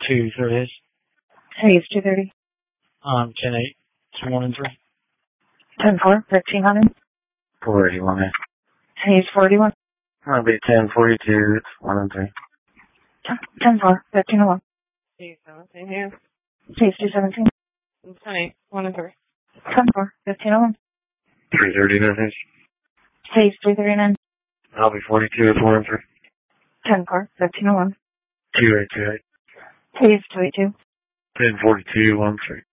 2:30. Hayes, 2:30. 10:8, 1 and 3. 10-4, 1500. 481. Hayes, 41. That'll be 1042, 1 and 3. 10-4, 1501. 217 here. Hayes, 217. 10-8, 1 and 3. 10-4, 1501. 339. Hayes, 339. I'll be 42, 4 and 3. 10-4, 1501. 2828. Hayes, 282. 1042, 1 3.